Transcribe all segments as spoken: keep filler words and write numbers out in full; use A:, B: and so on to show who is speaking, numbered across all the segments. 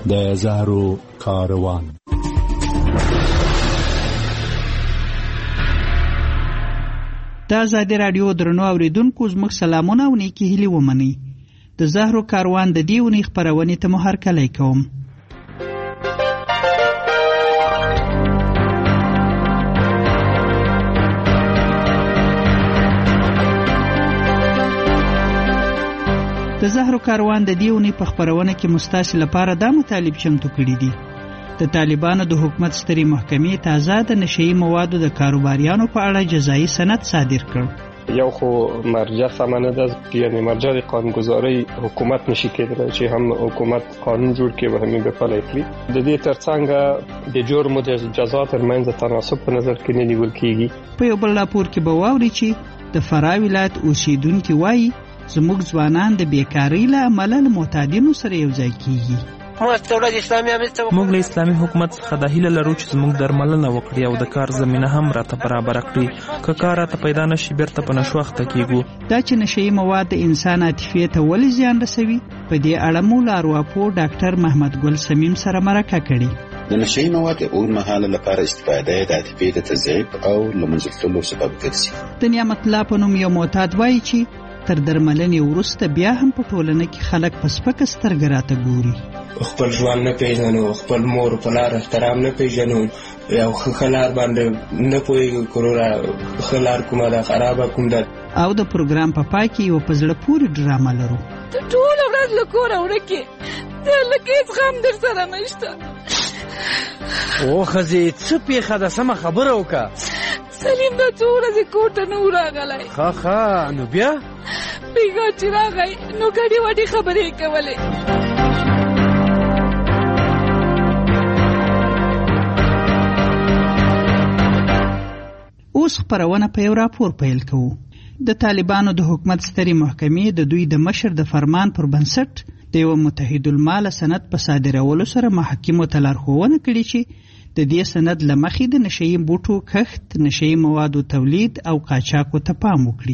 A: د زهرو کاروان.
B: د آزادي رادیو درنو اوریدونکو زموږ سلامونه او نیکی هیلې ومنئ. د زهرو کاروان د دې اونۍ خپرونې ته مو هرکلی کوم. د زهرو کاروان د دې اونۍ په خپرونه کې مستاسې لپاره دا مطالب چمتو کړي دي. د طالبانو د حکومت سترې محکمې تازه د نشئی موادو د کاروباریانو په اړه جزایي سند صادر کړ.
C: یو خو مرجع سمه نه ده، یعنی مرجع د قانونګذارۍ حکومت نشي کېدلی چې هم حکومت قانون جوړ کړي او هم به پلی کړي. د دې ترڅنګ د جرم او د جزا ترمنځ تناسب په نظر کې نه نیول کېږي.
B: په یو بل راپور کې به واورئ چې د فراه ولایت اوسیدونکي وایي زموږ ځوانان د بیکارۍ له امله له معتادینو سره یو ځای کېږي.
D: موږ له اسلامي حکومت څخه د هیله لرو چې زموږ درملنه وکړي او د کار زمینه هم راته برابر کړي. که کار راته پیدا نشي بیرته په نشو اخته کېږو.
B: دا چې نشئی مواد د انسان عاطفې ته ولې زیان رسوي، په دې اړه مو له ارواپوه ډاکټر محمد ګل سمیم سره مرکه کړې.
E: د نشئی مواد اوږدمهاله لپاره استفاده د عاطفې د تضعیف او له منځه تللو سبب ګرځي.
B: د نعمت الله په نوم یو معتاد وایي چې تر درملنې وروسته بیا هم په ټولنه کې خلک په سپکه سترګه راته ګوري.
F: خپل ژوند نه پیژنو، خپل مور په لار احترام نه پیژنو، یو ښه لار باندې نه پوهېږو کروره ښه لار کومه ده خرابه کوم ده.
B: او د پروګرام په پای کې یوه په زړه پورې ډرامه لرو.
G: ته ټوله ورځ له کوره ورکې، ته لکه هېڅ غم در سره نشته.
H: او ښځې څه پېښه ده، سمه خبره وکړه.
G: سلیم دا څو ورځې کور ته نه و راغلی.
H: ښه ښه نو بیا
G: بیګا چې راغی نو ګډې وډې خبرې یې کولې.
B: اوس خپرونه په یو راپور پیل کوو. د طالبانو د حکومت سترې محکمې د دوی د مشر د فرمان پر بنسټ د یو متحدالمال سند په صادرولو سره محاکمو ته لارښوونه کړې چې د دې سند له مخې د نشئی بوټو کښت، نشئی موادو تولید او قاچاقو ته پام وکړي.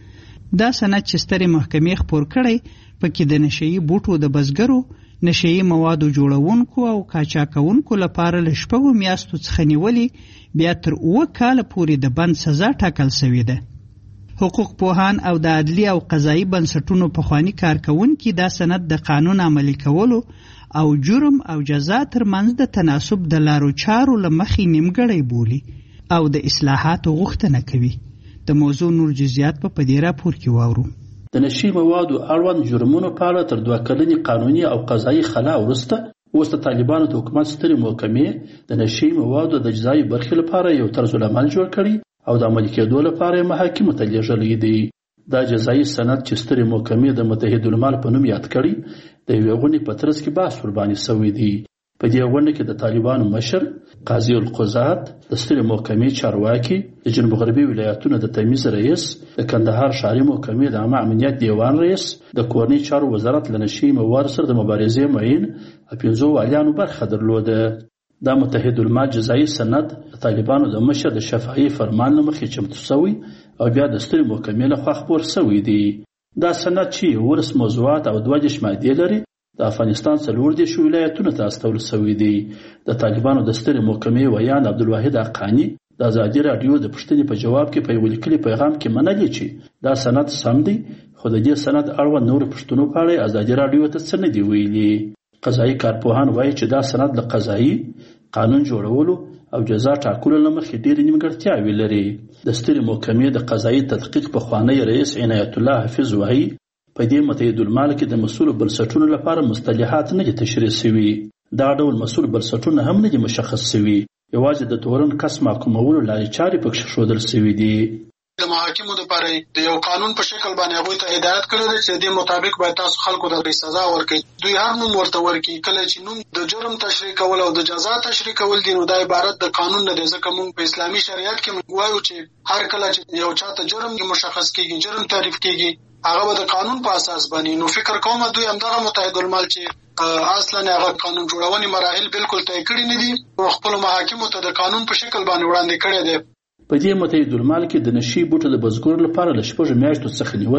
B: دا سند چې سترې محکمې خپور کړی پکې د نشئی بوټو د بزګرو، نشئی موادو جوړونکو او قاچاقونکو لپاره له شپږو میاشتو څخه نیولې بیا تر اوه کاله پورې د بند سزا ټاکل شوې ده. حقوق پوهان او د عدلي او قضایي بنسټونو پخواني کارکوونکي دا سند د قانون عملي کولو او جرم او جزا ترمنځ د تناسب د لارو چارو له مخې نیمګړی بولي او د اصلاحاتو غوښتنه کوي. د موضوع نور جزئیات په پدې راپور کې واورو.
I: د نشئی موادو اړوند جرمونو په اړه تر دوه کلنې قانوني او قضایي خلا وروسته اوس د طالبانو د حکومت سترې محکمې د نشئی موادو د جزایي برخې لپاره یو طرزالعمل جوړ کړی او د عملي کېدو لپاره یې محاکمو ته لیږلی دی. دا جزایي سند چې سترې محکمې د متحدالمال په نوم یاد کړی د یوې غونډې په ترڅ کې بحث ورباندې شوی دی. په دې غونډه کې د طالبانو مشر قاضي القضات، د سترې محکمې چارواکي، د جنوب غربي ولایتونو د تمیز رئیس، د کندهار ښاري محکمې د عامه امنیت دیوان رئیس، د کورنۍ چارو وزارت له نشئی موادو سره د مبارزې معین او پنځو والیانو برخه درلوده. دا متحدالمال جزایي سند د طالبانو د مشر د شفاهي فرمان له مخې چمتو شوی او بیا د سترې محکمې لخوا خپور شوی دی. دا سند چې ورس موضوعات او دوه دېرش مادې لري د افغانستان څلور دېرش ولایتونو ته استول شوی دی. د طالبانو د سترې محکمې ویان عبدالواحد حقانی د ازادي راډیو د پوښتنې په جواب کې په یو لیکلي پیغام کې منلي چې دا سند سم دی، خو د دې سند اړوند نورو پوښتنو په اړه ازادي راډیو ته څه نه دي ویلي. قضایي کارپوهان وایي چې دا سند له قضایي قانون جوړولو او جزا ټاکلو له مخې ډېرې نیمګړتیاوې لري. د سترې محکمې د قضایي تحقیق پخوانی رئیس عنایت الله حفیظ وایي په دې متحدالمال کې د مسؤلو بنسټونو لپاره مصطلحات نه دي تشریح شوي. دا ډول مسؤل بنسټونه هم نه دي مشخص شوي، یوازې د تورن کس محکومولو لارې چارې پکې ښودل شوي دي.
J: د محاکمو لپاره د یو قانون په شکل باندې هغوی ته هدایت کړی دی چې دې مطابق باید تاسو خلکو ته سزا ورکړئ. دوی هر نوم ورته ورکړي. کله چې نوم د جرم تشریح کول او د جزا تشریح کول دي نو دا عبارت د قانون نه دی، ځکه موږ په اسلامي شریعت کې موږ وایو چې هر کله چې یو چاته جرم مشخص کېږي، جرم تعریف کېږي، هغه به د قانون په اساس باندې. نو فکر کوم دوی همدغه متحدالمال چې اصلا هغه قانون جوړونې مراحل بالکل طی کړي نه دي او خپل محاکمو ته د قانون په شکل باندې وړاندې کړی دی.
I: په دې متحدالمال کې د نشئی بوټو د بزګرو لپاره له شپږو میاشتو څخه نیولې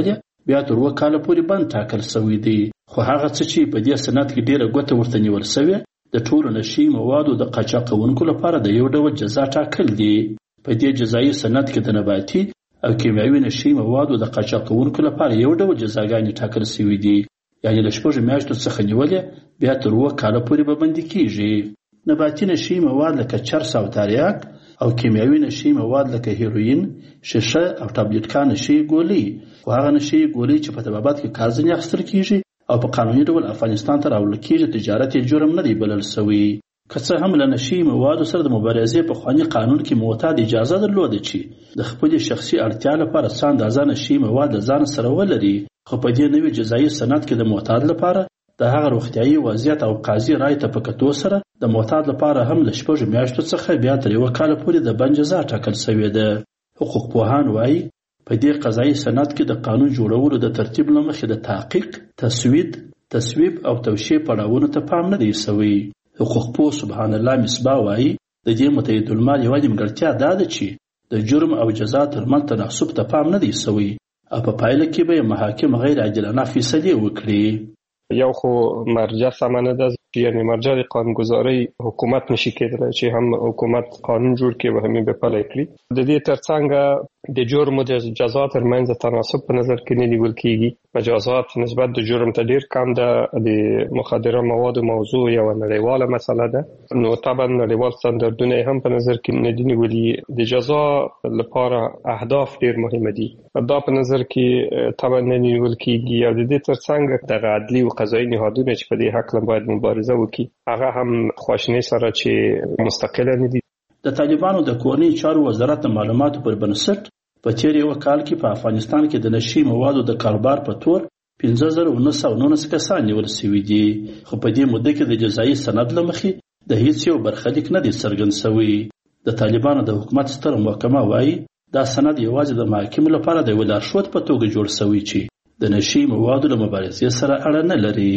I: بیا تر اووه کاله پورې بند ټاکل شوی دی. خو هغه څه چې په دې سند کې ډیره ګوته ورته نیول شوې د ټولو نشي موادو د قاچاقونکو لپاره د یو ډول جزا ټاکل دي. په دې جزایي سند کې د نباتي او کیمیاوي نشي موادو د قاچاقونکو لپاره یو ډول جزاګانې ټاکل شوې دي، یعنې له شپږو میاشتو څخه نیولې بیا تر اووه کاله پورې به بندي کیږي. نباتي نشي مواد لکه چرس او تریاک او کیمیاوي نشي مواد لکه هیروین، شیشه او ټابلیټکا نشي ګولۍ، خو هغه نشي ګولۍ چې په طبابت کې کار ځینې اخیستل کیږي او په قانوني ډول افغانستان ته راوړل کیږي تجارت یې جرم نه دی بلل شوی. که څه هم له نشي موادو سره د مبارزې په پخواني قانون کې معتاد اجازه درلوده چې د خپلې شخصي اړتیا لپاره څه اندازه نشي مواد د ځان سره ولري، خو په دې نوي جزایي سند کې د معتاد لپاره د هغه روغتیایي وضعیت او قاضي رای ته په کتو سره د معتاد لپاره هم له شپږو میاشتو څخه بیا تر یوه کاله پورې د بند جزا ټاکل شوې ده. حقوق پوهان وایي په دې قضایي سند کې د قانون جوړولو د ترتیب له مخې د تحقیق، تسوید، تصویب او توشیح پړاوونو ته پام نه دی شوی. حقوق پوه سبحان الله مصباح وایي د دې متحدالمال یوه نیمګړتیا دا ده چې د جرم او جزا ترمنځ تناسب ته پام نه دی شوی او په پایله کې به محاکم غیر عادلانه فیصلې وکړي.
C: یو خو مرجع سمه نه ده، یعنی مرجع د قانونګذارۍ حکومت نشي کېدلی چې هم حکومت قانون جوړ کړي او هم یې پلی کړي. د دې ترڅنګ د جرم او د جزا ترمنځ تناسب په نظر کې نه نیول کېږي. مجازات نسبت د جرم ته ډېر کم ده. د مخدره موادو موضوع یوه نړیواله مسله ده، نو طبعا نړیوال ستاندردونه یې هم په نظر کې نه دي نیولي. د جزا لپاره اهداف ډېر مهمه دي، دا په نظر کې طبعا نه نیول کېږي. او د دې ترڅنګ دغه عدلي او قضایي نهادونه چې په دې هکله باید مبارزه وکړي هغه هم خواشینۍ سره چې مستقله نه دي.
I: د طالبانو د کورنۍ چارو وزارت د معلوماتو پر بنسټ په تیر یو کال کې په افغانستان کې د نشي موادو د کاروبار په تور پنځه زره نه سوه نولس کسان نیول شوي دي، خو په دې موده کې د جزایي سند له مخې د هیڅ یو برخلیک نه دی څرګند شوی. د طالبانو د حکومت ستره محکمه وایي دا سند یوازې د محاکمو لپاره د یوه لارښود په توګه جوړ شوی چې د نشي موادو له مبارزې سره اړه نه لري.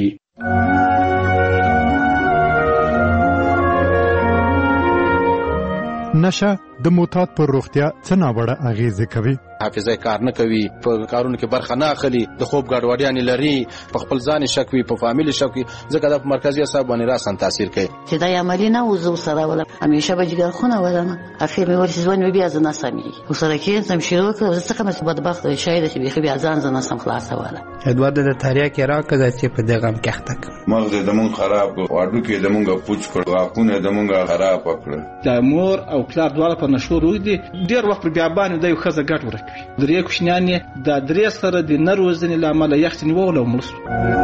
A: نشه د معتاد پر روغتیا څه ناوړه اغیزې کوي؟
E: حافظه کار نه کوي، په کارونو کې برخه نه اخلي، د خوب ګډوډیانې لري، په خپل ځان شک وي، په فامیل شک وي، ځکه دا په مرکزي اعصاب باندې راسن تاثیر کوي.
K: چې دا عملی نه وزو سره ولا همیشه به جګر خونه ولنه اخر مې ورسې ځوان بیا ځنه سمي او سره کې سم شروع کړ زه څنګه مې بدبخت شاید چې بیا بیا ځان ځنه سم خلاص ولا
F: ادوار د تاریا کې راکړه چې په دغه غم کې اخته
L: مغز د مون خراب واډو کې د مونږه پوچ کړ واقونه د مونږه خراب کړ.
M: د مور او پلار دواړه په نشو روي دي ډیر وخت بیا باندې د یو خزه ګټ ورکوي. درې کوشنیانې د درې سره د نروزنې لامل یخت نیول او مړ.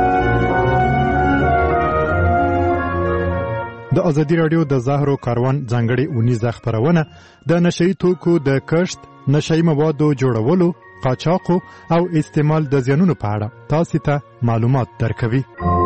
A: د ازادي راډیو د زهرو کاروان ځانګړې اونیزه خپرونه د نشئی توکو د کښت، نشئی موادو جوړولو، قاچاقو او استعمال د زیانونو په اړه تاسو ته معلومات درکوي.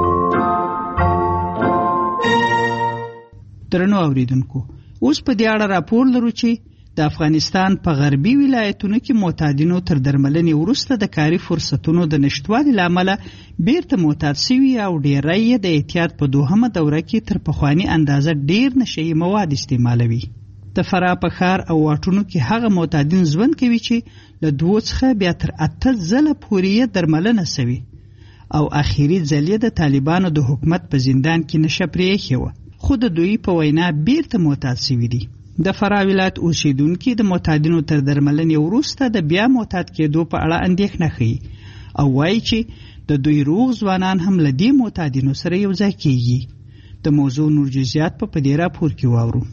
B: درنو اوریدونکو، اوس په دې اړه راپور لرو چې د افغانستان په غربي ولایتونو کې معتادینو تر درملنې وروسته د کاري فرصتونو د نشټوالي له امله بیرته معتاد شوي او ډیری یې د اعتیاد په دوهمه دوره کې تر پخواني اندازه ډیر نشهیي مواد استعمالوي. د فراه په ښار او واټونو کې هغه معتادین ژوند کوي چې له دوو څخه بیا تر اته ځله پورې یې درملنه شوې او اخري ځل یې د طالبانو د حکومت په زندان کې نشه پرېښې وه، خو د دوی په وینا بیرته معتاد شوي دي. د فراه ولایت اوسیدونکي د معتادینو تر درملنې وروسته د بیا معتاد کېدو په اړه اندېښنه ښیي او وایي چې د دوی روغ ځوانان هم له دې معتادینو سره یو ځای کېږي. د موضوع نور جزئیات په دې راپور کې واورو.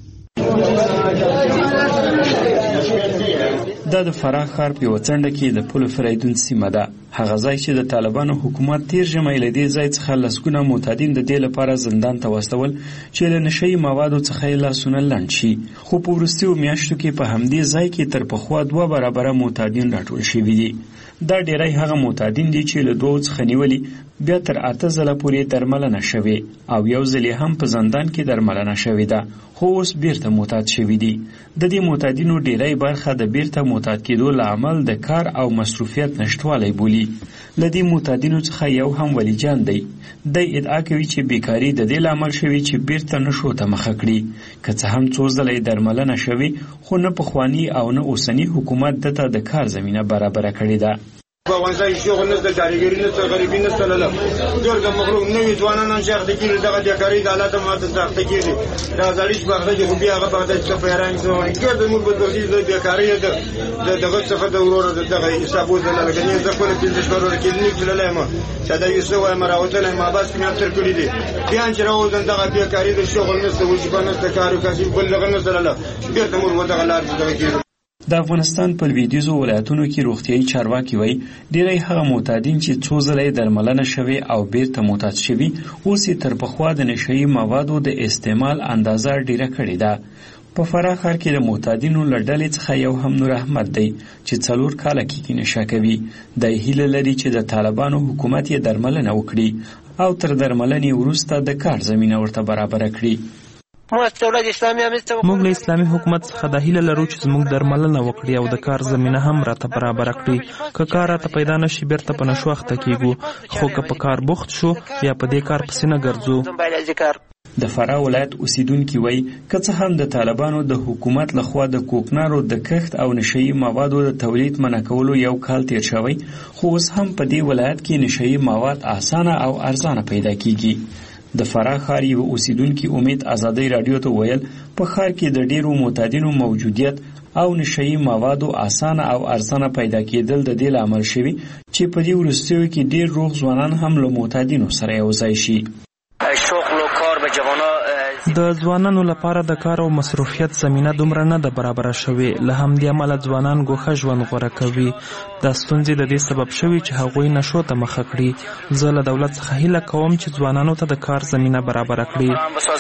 N: دا د فراه ښار په یوه څنډه کې د پل فریدون سیمه ده، هغه ځای چې د طالبانو حکومت تیر ژمی له دې ځای څخه لسګونه معتادین د دې لپاره زندان ته واستول چې له نشهیي موادو څخه یې لاسونه لنډ شي، خو په وروستیو میاشتو کې په همدې ځای کې تر پخوا دوه برابره معتادین راټول شوي دي. دا ډیری هغه معتادین دي چې له دوو څخه نیولي بیا تر اته ځله پورې درملنه شوې او یو ځل هم په زندان کې درملنه شوې ده، خو اوس بیرته معتاد شوي دي. د دې معتادینو ډیری برخه د بیرته معتاد کېدو له امل د کار او مصروفیت نشتوالی بولي. له دې معتادینو څخه یو هم ولی جان دی. دی ادعا کوي چې بیکاري د دې لامل شوي چې بیرته نشو ته مخه کړي، که څه هم څو ځله یې درملنه شوې خو نه پخواني او نه اوسني حکومت دته د کار زمینه برابره کړې ده.
O: په افغانستان کې شغل نشته، کارګري نشته، غریبي نشته. لاله ډېر د مخلوق نوي ځوانان هم شاخته کېږي، دغه بیکاري د حالات ماته ساخته کېږي. دا زړې شپاخته کې خو بیا هغه په دې څه پیران څه ډېر د موږ په دغه د بیکاري د دغه څخه د ورور دغه حسابو د لاله کني زه خپل پنځه شپږ کلینیک تللی یم، چې دا یو څه وایم راوتلی یم، بس مې هم تر کړي دي. بیا چې راوځم دغه بیکاري د شغل نشته، وظیفه نشته، کار او کسب بل دغه نشته. لاله بېرته موږ ودغه لار دغه کېږو.
N: د افغانستان په لویدیځو ولایتونو کې روغتیايي چارواکي وایي ډېری هغه معتادین چې څو ځله یې درملنه شوې او بیرته معتاد شوي اوس یې تر پخوا د نشهیي موادو د استعمال اندازه ډېره کړې ده. په فراه ښار کې د معتادینو له ډلې څخه یو هم نور احمد دی چې څلور کاله کېږي نشه کوي. دی هیله لري چې د طالبانو حکومت یې درملنه وکړي او تر درملنې وروسته د کار زمینه ورته برابره کړي.
D: موږ له اسلامي حکومت څخه د هیله لرو چې زموږ درملنه وکړي او د کار زمینه هم راته برابره کړي. که کار راته پیدا نشي بیرته په نشو اخته کیږو، خو که په کار بوخت شو یا په دې کار پسې نه ګرځو.
N: د فراه ولایت اوسیدونکي وایي که څه هم د طالبانو د حکومت لخوا د کوکنارو د کښت او نشهیي موادو د تولید منع کولو یو کال تیر شوی، خو اوس هم په دې ولایت کې نشهیي مواد اسانه او ارزانه پیدا کیږي. د فراه ښار یو اوسیدونکي امید ازادۍ راډیو ته ویل په ښار کې د ډیرو معتادینو موجودیت او نشهیي موادو اسانه او ارزانه پیدا کېدل د دې لامل شوي چې په دې وروستیو کې ډیر روغ ځوانان هم له معتادینو سره یو ځای شي.
D: د ځوانانو لپاره د کار او مصروفیت زمینه دومره نه ده برابره شوې، له همدې امله ځوانان ګوښه ژوند غوره کوي. دا ستونزې د دې سبب شوي چې هغوی نشو ته مخه کړي. زه له دولت څخه هیله کوم چې ځوانانو ته د کار زمینه برابره کړي.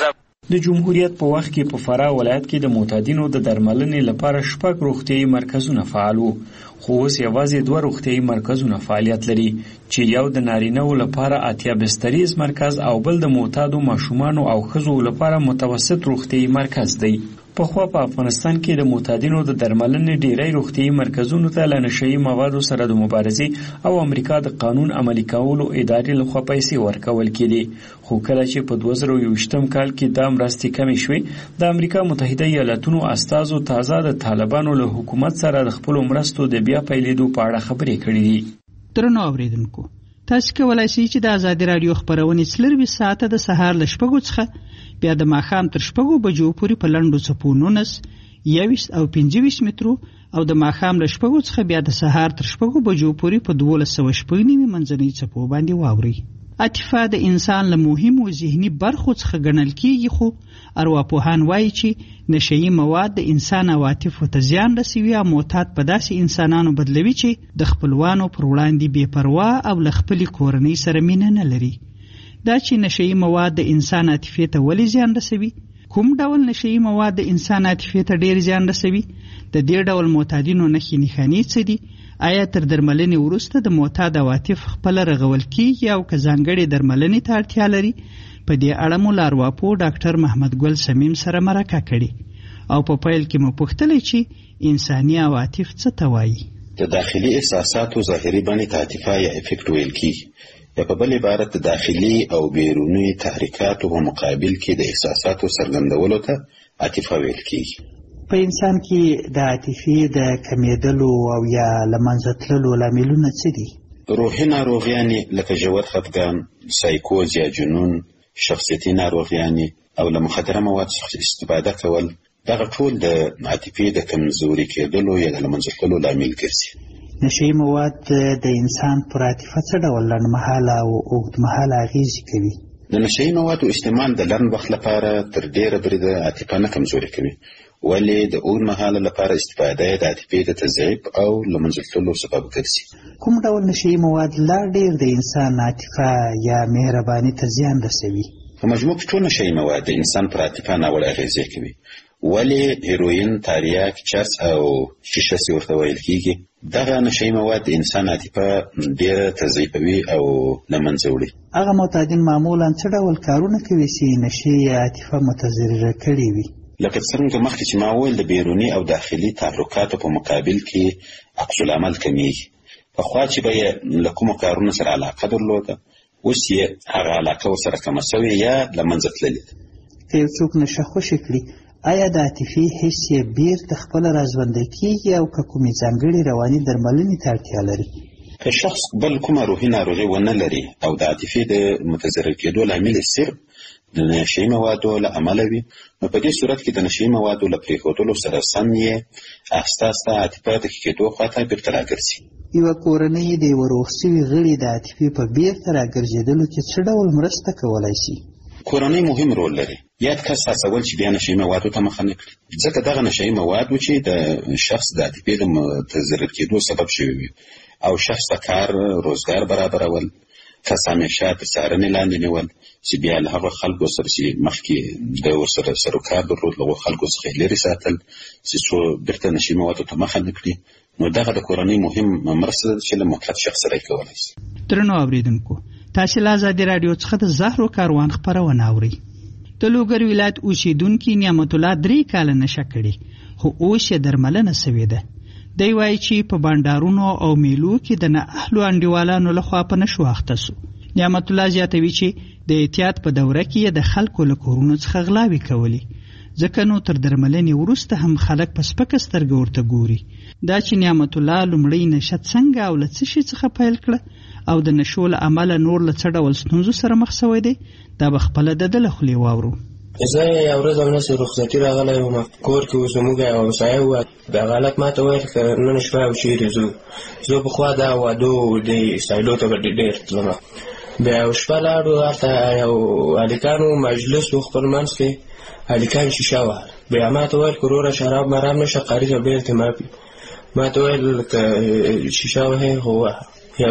N: د جمهوریت په وخت کې په فراه ولایت کې د معتادینو د درملنې لپاره شپږ روغتیايي مرکزونه فعال وو، خو اوس یوازې دوه روغتیايي مرکزونه فعالیت لري چې یو د نارینه‌و لپاره اتیا بستریز مرکز او بل د معتادو ماشومانو او ښځو لپاره متوسط روغتیايي مرکز دی. پخوا په افغانستان کې د معتادینو د درملنې ډیری روغتیايي مرکزونو ته له نشهیي موادو سره د مبارزې او امریکا د قانون عملي کولو ادارې لخوا پیسې ورکول کېدې، خو کله چې په دوه زره یوویشتم کال کې دا مرستې کمې شوې، د امریکا متحده ایالاتونو استازو تازه د طالبانو له حکومت سره د خپلو مرستو د بیا پیلېدو په اړه خبرې کړې دي.
B: درنو اوریدونکو، تاسو کولای شئ چې د ازادي راډیو خبرونه څلرویشت ساعته د سهار له شپږو څخه بیا د ماښام تر شپږو بجو پورې په لنډو څپو نولس، یوویشت او پنځه ویشت مترو او د ماښام له شپږو څخه بیا د سهار تر شپږو بجو پورې په دولس سوه شپږ نوي منځنۍ څپو باندې واورئ. عاطفه د انسان له مهمو ذهني برخو څخه ګڼل کېږي، خو ارواپوهان وایي چې نشهیي مواد د انسان عواطفو ته زیان رسوي او معتاد په داسې انسانانو بدلوي چې د خپلوانو پر وړاندې بې پروا او له خپلې کورنۍ سره مینه نه لري. دا چې نشهیي مواد د انسان عاطفې ته ولې زیان رسوي؟ کوم ډول نشهیي مواد د انسان عاطفې ته ډېر زیان رسوي؟ د دې ډول معتادینو نښې نښانې څه دي؟ آیا تر درملنې وروسته د معتاد عواطف خپله رغول کېږي او که ځانګړې درملنې ته اړتیا لري؟ په دې اړه مو له ارواپوه ډاکټر محمد ګل سمیم سره مرکه کړې او په پیل کې مو پوښتلی چې انساني عواطف څه ته وایي.
P: د داخلي احساساتو ظاهري بڼې ته عاطفه یا افیکټ ویل کېږي، یا په بل عبارت د داخلي او بیروني تحریکاتو په مقابل کې د احساساتو څرګندولو ته عاطفه ویل کېږي.
B: په انسان کې د عاطفې د کمیدلو او یا له منځه تللو لاملونه څه دي؟
P: روحي ناروغیانې لکه ژور خفګان، سایکوز یا جنون، شخصیتي ناروغیانې او له مخدره مواد څخه استفاده کول، دغه ټول د عاطفې د کمزوري کېدلو یا د له منځه تللو لامل ګرځي.
B: نشهیي مواد د انسان پر عاطفه څه ډول لنډمهاله او اوږدمهاله اغېزې کوي؟
P: د نشهیي موادو استعمال د لنډ وخت لپاره تر ډېره بریده عاطفه نه کمزوري کوي، ولې د اوږدمهاله لپاره استفاده د عاطفې د تضعیف او له منځه تللو سبب ګرځي.
B: کوم ډول نشهیي مواد لا ډېر د انسان عاطفه یا مهرباني ته زیان رسوي؟
P: په مجموع کې ټول نشهیي مواد د انسان پر عاطفه ناوړه اغېزې کوي، ولې هیروین، تاریاک، چرس او شیشه چې ورته ویل کېږي، دغه نشهیي مواد د انسان عاطفه ډېره تضعیفوي او له منځه وړي.
B: هغه معتادین معمولا څه ډول کارونه کوي چې نشې عاطفه متضرره کړې وي؟
P: لکه څنګه مخکې چې ما وویل، د بیروني او داخلي تحرکاتو په مقابل کې عکس العمل کمیږي. پخوا چې به یې له کومو کارونو سره علاقه درلوده، اوس یې هغه علاقه ورسره کمه شوې یا له منځه تللې ده.
B: که یو څوک نشه خوشې کړي، آیا د عاطفي حس یې بیرته خپله راژوندی کېږي او که کومې ځانګړې رواني درملنې ته اړتیا لري؟
P: که شخص بل کومه روحي ناروغي ونه لري او د عاطفې د متضرر کېدو لامل صرف د نشهیي موادو له امله وي، نو په دې صورت کې د نشهیي موادو له پرېښودلو سره سم یې آهسته آهسته عاطفه د ښه کېدو خواته بېرته راګرځي.
Q: یوه کورنۍ د یوه روغ سوي غړي د عاطفې په بېرته راګرځېدلو کې څه ډول مرسته کولی شي؟
P: کورنۍ مهم رول لري. یاد کس هڅول چې بیا نشهیي موادو ته مخه نه کړي، ځکه دغه نشهیي مواد چې د شخص د عاطفې د متضرر کېدو سبب شوي وي او شخص ته کار روزګار برابرول، کس همیشه تر څارنې لاندې نیول چې بیا له هغه خلکو سره چې مخکې د ورسره سروکار درلود له هغو خلکو څخه یې لرې ساتل چې څو بېرته نشهیي موادو ته مخه نه کړي. نو دغه د کورنۍ مهم مرسته ده چې له مطلق شخص سره یې کولی شي.
B: درنو اورېدونکو، تاسې له ازادي راډیو څخه د زهرو کاروان خپرونه اورئ. د لوګر ولایت اوسېدونکي نعمت الله درې کاله نشه کړې، خو اوس یې درملنه سوې ده. دی وایي چې په بانډارونو او میلو کې د نااهلو انډیوالانو لخوا په نشو اخته سو. نعمت الله زیاتوي چې د احتیاط په دوره کې د خلکو له کورونو څخه غلاوې کولې، ځکه نو تر درملنې وروسته هم خلک په سپکه سترګه ورته ګوري. دا چې نعمت الله لومړی نشه څنګه او له څه شي څخه پیل کړه او د نشو له امله نور له څه ډول ستونزو سره مخ سوی دی، دا به خپله د ده له خولې واورو.
F: زه یو ورځ همداسې رخصتي راغلی وم، کور کې اوس زموږ یو همسایه وه، دغه هلک ما ته ویل که نن شپه او چېرې ځو. زه پخوا دا وادو دې سایلو ته به ډېر تلم. بیا یو شپه لاړو، هلته یو هلکانو مجلس و خپل منځ کې، هلکان شیشه وه. بیا ما ته ویل که وروره شراب مرام نشه قاري ته بېرته ماپي. ما ته ویل که شیشه وهې خو ووهه. یو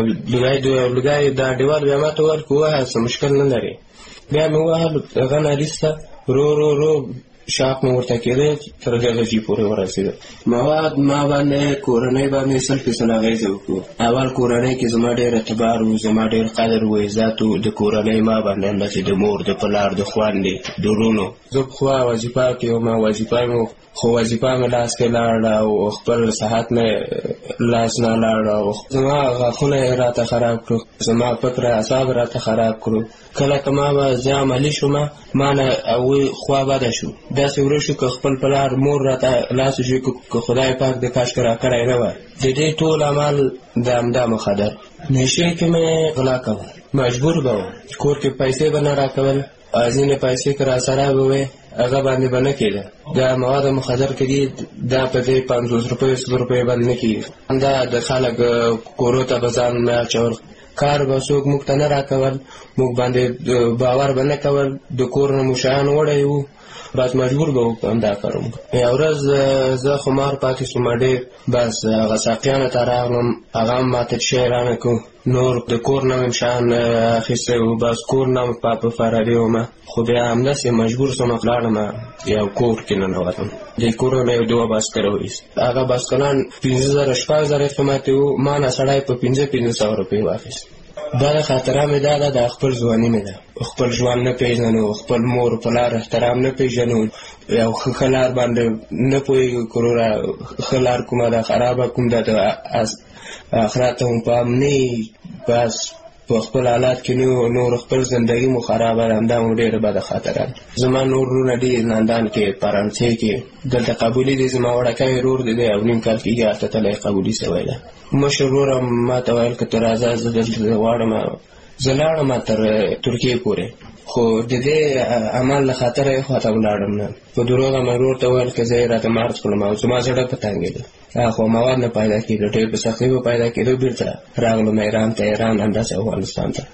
F: لوګی دا انډیوال بیا ما ته ویل که ووهه څه مشکل نه لري. بیا مې ووهل، هغه ناریسته رو رو رو شاق مې ورته کېده تر دغه جي پورې ورسېده. مواد ما باندې کورنۍ باندې سل فیصد اغېزه وکړو. اول کورنۍ کې زما ډېر اعتبار و، زما ډېر قدر و عزت و. د کورنۍ ما باندې همداسې د مور د پلار د خویندې د ورونو. زه پخوا وظیفه کې وم، وظیفه مې خو وظیفه مې لاس کې لاړه او خپل صحت مې لاس نه لاړه او زما غاښونه یې راته خراب کړو، زما فکر اعصاب راته خراب کړو. کله که ما به زه عملي شوم، ما نه هغوی خوا بده شو. داسې ورو شو که خپل پلار مور راته لاس وشي که خدای پاک د کاشکې را کړی نه وای. د دې ټول عمل د همدا مخدر نشې کې مې غلا کول، مجبور به وم. کور کې پیسې به نه راکول، ځینې پیسې که را سره به وې هغه باندې به نه کېده. دا مواد مخدر کې دي، دا په دې پنځوس روپیو سل روپیو باندې نه کېږي. دا د خلک کورو ته به ځان نه اچول، کار به څوک موږ ته نه راکول، موږ باندې باور به نه کول. د کور نه مو شیان وړی وو، بس مجبور به وو همدا کار وکړو. یو ورځ زه خمار پاتې شوم ډېر، بس هغه ساقیانو ته راغلم، هغه هم ماته شی رانه کړو. نور د کور نه مې شیان اخیستی وو، بس کور نه مې په فراري وم. خو بیا همداسې مجبور شوم لاړم یو کور کې ننوتم. دې کور نه مې دوه بایسکله وایست. هغه بایسکلان پنځه زره شپږ زره قیمت وو، ما نه سړی په پنځه پنځه سوه روپۍ واخیست. دا خاطره مې دا ده د خپل ځواني مې ده، خپل ژوند نه پېژنو، خپل مور پلار احترام نه پېژنو، یو ښه لار باندې نه پوهېږو که وروره ښه لار کومه ده خرابه کوم ده، د آخرت ته مو پام نه. بس په خپل حالات کې نور خپل زندګي مو خرابه ده، همدا مو ډېره بده خاطره ده. زما نور وروڼه ډېر لندن کې فرانسې کې دلته قبولي دي. زما وړکی ورور دی دی او نیم کال کېږي هلته تللی قبولي سوی ده. مشر ورور ما ته ویل که ته راځه زه دلته غواړم. زه لاړم تر ترکیې پورې، خو د دې عمل له خاطره یې خواته ولاړم نه. په دروغه مې ورور ته ویل که زه یې راته مارچ کړم او زما زړه په تنګېده. خو مواد نه پیدا کېدو، ډېر په سختۍ به پیدا کېدو. بېرته راغلم ایران ته، ایران همداسې افغانستان ته.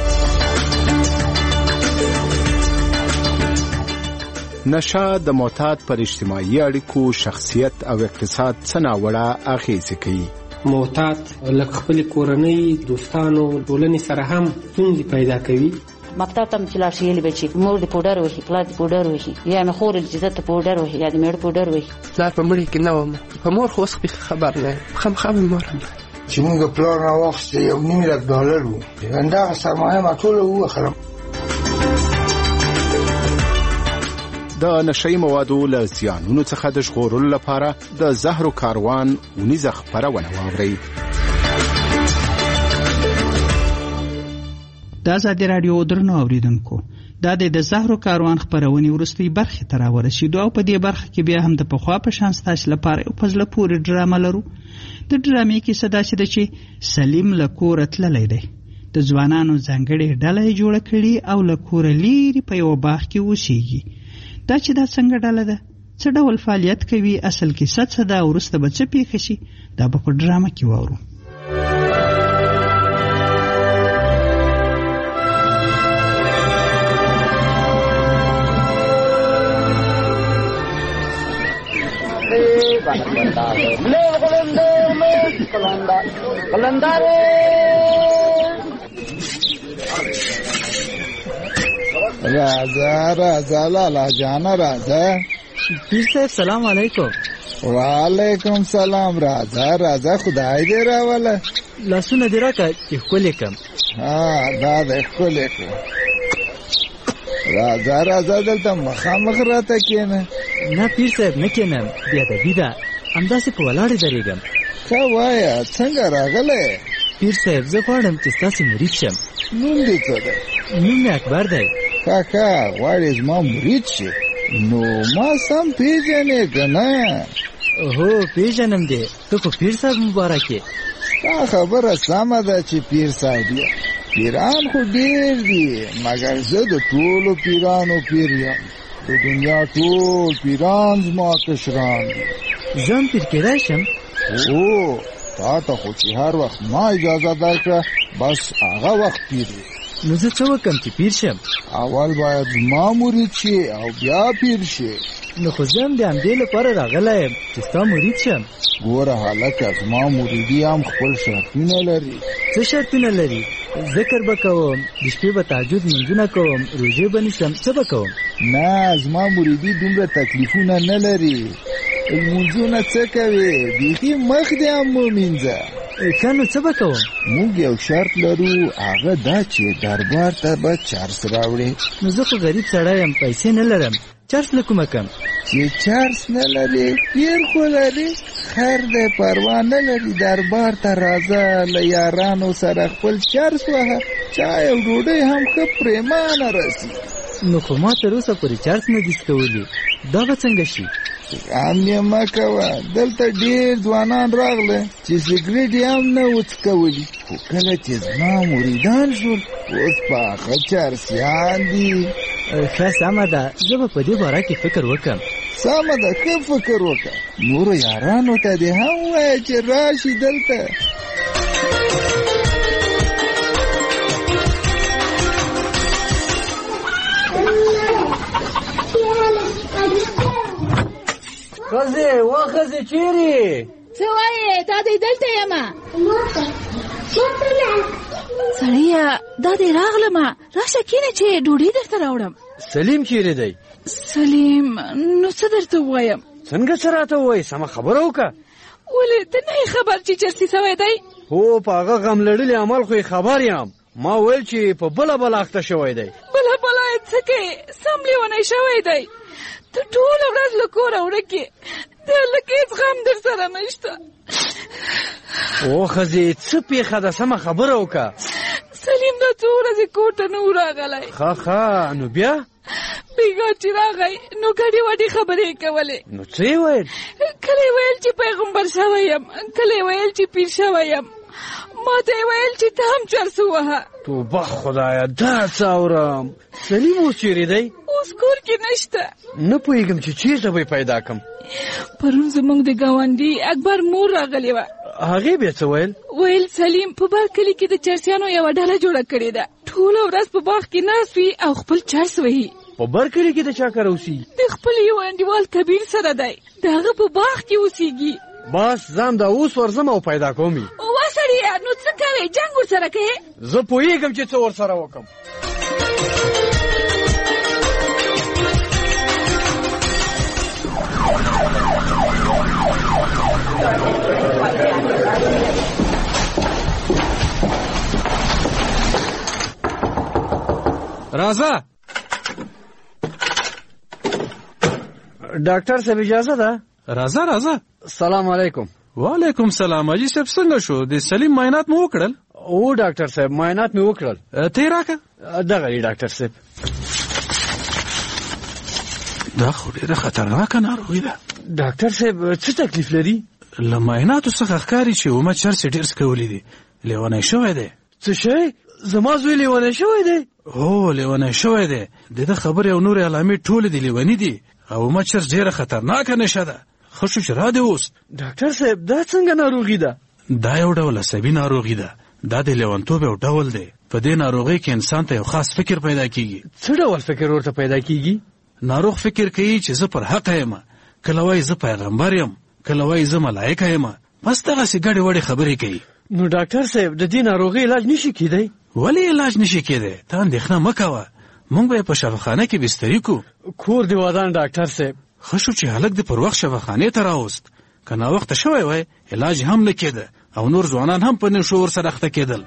R: نشه د معتاد پر اجتماعي اړیکو، شخصیت او اقتصاد څه ناوړه اغېزې کوي.
S: معتاد لکه خپل کورنۍ، دوستانو، ټولنې سره هم ستونزې پیدا کوي.
K: مکتب ته چې لاړ شي یې به چې مور دې پوډر وهي، پلار دې پوډر وهي، یا مې خور چې زه ته پوډر وهي، یا دې مېړه پوډر وهي.
T: پلار په مړي کې نه وم، په مور خو اوس خبر نه یم، خامخا مې مور هم
U: چې موږ پلار راواخیسته یو نیم لک ډالر وو، همدغه سرمایه ما ټوله ووخرم.
R: د نشهیي موادو له زیانونو څخه د ژغورلو لپاره د زهرو کاروان اونیزه خپرونه واورئ.
B: د ازادي راډیو درنو اوریدونکو، دا د زهرو کاروان خپرونې وروستۍ برخې ته راورسېدو او په دې برخه کې بیا هم د پخوا په شان ستاسو لپاره یو په زړه پورې ډرامه لرو. د ډرامې کیسه داسې ده چې سلیم له کوره تللی دی. د ځوانانو ځانګړې ډله یې جوړه کړې او له کوره لیرې په یوه باغ کې اوسېږي. دا چې دا څنګه ډله ده، څه ډول فعالیت کوي، اصل کیسه څه ده، وروسته به څه پېښه شي، دا به په ډرامه کې واورو.
H: राजा राजा लाला जाना राजा.
V: पीर साहब सलाम वालेकुम.
H: वालेकुम सलाम राजा. राजा खुदाई दे रहा वाला
V: लहसुन अदरक का चिपकोले कम.
H: हाँ दादा खोले को राजा राजा दलता मखा मख रहता क्या ना
V: ना पीर साहब न क्या ना दिया था बिदा अंदा से पवालाड़े दरेगम
H: क्या वाया संगा रागले
V: पीर साहब ज़फ़ाड़म चिस्ता से मुरीद शम
H: नून देता था
V: नून में अकबर दे
H: काका वाड़े ज़मा मुरीद शे नो माँ सम पीजने गना
V: ओहो पीजनम दे तो को पीर साहब मुबारक है
H: का खबर सामा दा ची पीर साहब या پیران خو ډیر دي مګر زه د ټولو پیرانو پیر یم د دنیا ټول پیران زما کشران دي
V: ځان پیر کېدای شم
H: او تا ته خو چې هر وخت ما اجازه درکړه بس هغه وخت پیر دی
V: نو زه څه وکړم چې پیر شم
H: اول باید زما مرید شي او بیا پیر شي
V: نو خو زه هم د همدې لپاره راغلی یم چې ستا مرید شم
H: ګوره هلکه زما مریدي هم خپل شرطونه لري
V: څه شرطونه لري ذکر به کوم د شپې به تهجد لمونځونه کوم روژې به نیسم څه به کوم
H: نه زما مریدي دومره تکلیفونه نه لري لمونځونه څه کوې بیخي مخ دې هم ومینځه
V: ښه نو څه به کوم
H: موږ یو شرط لرو هغه دا چې دربار ته به چرس راوړې
V: نو زه خو غریب سړی یم پیسې نه لرم چرس له کومه کم
H: چې چرس نه لري پیر خو لري خیر دی پروا نه لري دربار ته راځه له یارانو سره خپل چرس وهه چای او ډوډۍ هم ښه پرېمانه رسي
V: نو خو ما تر اوسه پورې چرس نه دي څکولي دا به څنګه شي
H: غم یې مه کوه دلته ډېر ځوانان راغله چې سګرېټ یې هم نه و څکولي خو کله چې زما مریدان شول اوس پاخه چرسیان دي
V: ښه سمه ده زه به په دې باره کې فکر وکړم
H: سمه ده ښه فکر وکړه نورو یارانو ته دې هم ووایه چې راشي دلته
V: ښځې وا ښځې چیرې
G: څه وایې دا دی دلته یمه سړیه دا دی راغلمه راشه کښېنه چې ډوډۍ درته راوړم
V: سلیم چیرې دی
G: سلیم نو څه درته ووایم
V: څنګه څه راته ووایې سمه خبره وکړه
G: ولې ته نه یې خبر چې چرسي سوی دی
V: هو په هغه غم لړلي عمل خو یې خبر یم ما ویل چې په بله بله اخته شوی دی
G: بله بله یې څه کوې سم لیونی شوی دی ته ټوله ورځ له کوره ورک یې د هلک هېڅ غم در سره نشته
V: او ښځې څه پېښه ده سمه خبره وکړه
G: سلیم دا څو ورځې کور ته نه و راغلی
V: ښه ښه نو بیا
G: بیګا چې راغی نو ګډې وډې خبرې یې کولې
V: نو څه یې ویل
G: کله یې ویل چې پیغمبر شوی یم کله یې ویل چې پیر شوی یم ما ته یې ویل چې ته هم چرس ووهه
V: توبه خدایه دا څه اورم سلیم اوس چیرې دی
G: اوس کور کې نشته
V: نه پوهېږم چې چېرته به یې پیدا کړم
G: پرون زموږ د ګاونډي اکبر مور راغلې وه
V: هغې بیا څه ویل
G: ویل سلیم په بار کلي کې د چرسیانو یوه ډله جوړه کړې ده ټوله ورځ په باغ کې ناست وي او خپل چرس وهي
V: په بر کلي کې د چا کره اوسېږي
G: د خپل یو انډیوال کبیر سره دی د هغه په باغ کې اوسېږي
V: بس ځم دا اوس ورځم او پیدا کوم یې
G: وا سړیه نو څه کوې جنګ ورسره کوې
V: زه پوهېږم چې څه ورسره وکړم راځه ډاکټر صاحب اجازه ده
W: راځه راځه
V: سلام علیکم
W: وعلیکم سلام حاجي صاحب څنګه شو د سلیم معاینات مو وکړل
V: او ډاکټر صاحب معاینات مې وکړل
W: ته یې راکړه
V: دغه دی ډاکټر صاحب
W: دا خو ډېره خطرناکه ناروغي ده.
V: ډاکټر صاحب څه تکلیف لري؟
W: له معایناتو څخه ښکاري چې اومه چرس یې ډېر څکولی دي. لیونی شوی دی.
V: څه شی؟ زما زوی لیونی شوی دی؟
W: هو لیونی شوی دی. د ده خبرې او نورې علامې ټولې د لیوني دي او اومه چرس ډېره خطرناکه نشه ده. ښه شو چې را دې اوس.
V: ډاکټر صاحب دا څنګه ناروغي ده؟
W: دا یو ډول عصبي ناروغي ده. دا د لیونتوب یو ډول دی. په دې ناروغۍ کې انسان ته یو خاص فکر پیدا کیږي.
V: څه ډول فکر ورته پیدا کیږي؟
W: ناروغ فکر کوي چې زه پر حق یم، کله وایي زه پیغمبر یم، کله وایي زه ملایکه یم، بس دغسې ګډې وډې خبرې کوي.
V: نو ډاکټر صاحب د دې ناروغۍ علاج نشي کیدی؟
W: ولې علاج نشي کیدی؟ ته اندېښنه مه کوه، موږ به یې په شفاخانه کې بستري کړو.
V: کور دې ودان ډاکټر صاحب.
W: ښه شو چې هلک دې پر وخت شفاخانې ته راوست. که ناوخته شوی وای علاج هم نه کېده او نور ځوانان هم په نشو ورسره اخته کېدل.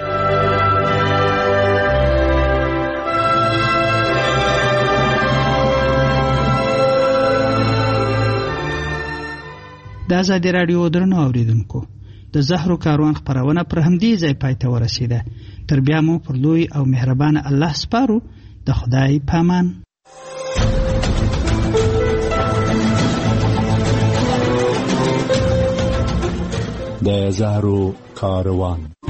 B: د ازادي راډیو درنو اوریدونکو، د زهرو کاروان خپرونه پر همدې ځای پای ته ورسېده. تر بیا مو پر لوی او مهربانه الله سپارو. د خدای پامان.
C: د زهرو کاروان